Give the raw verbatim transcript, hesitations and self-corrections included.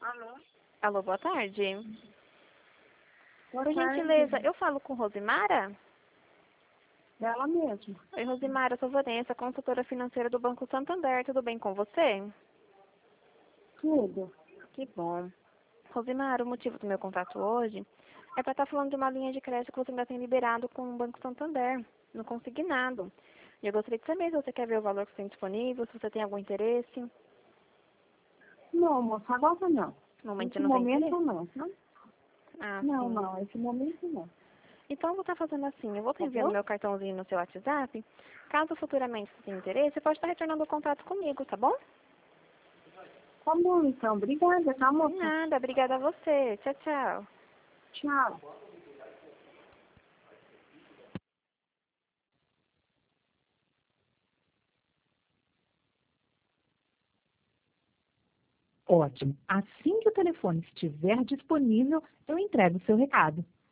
Alô? Alô, boa tarde. Boa Por tarde. gentileza, eu falo com Rosimara? Ela mesma. Oi, Rosimara, eu sou Vanessa, consultora financeira do Banco Santander. Tudo bem com você? Tudo. Que bom. Rosimara, o motivo do meu contato hoje é para estar falando de uma linha de crédito que você ainda tem liberado com o Banco Santander, no consignado. E eu gostaria de saber se você quer ver o valor que tem disponível, se você tem algum interesse. Não, moça, agora não. No momento Nesse não tem momento interesse? não. Não, Ah, não, sim. não. Esse momento não. Então eu vou estar fazendo assim, eu vou estar Tá enviando bom? meu cartãozinho no seu WhatsApp. Caso futuramente você tenha interesse, você pode estar retornando o contato comigo, tá bom? Tá bom, então. Obrigada, tá, De moça? nada, obrigada a você. Tchau, tchau. Tchau. Ótimo. Assim que o telefone estiver disponível, eu entrego o seu recado.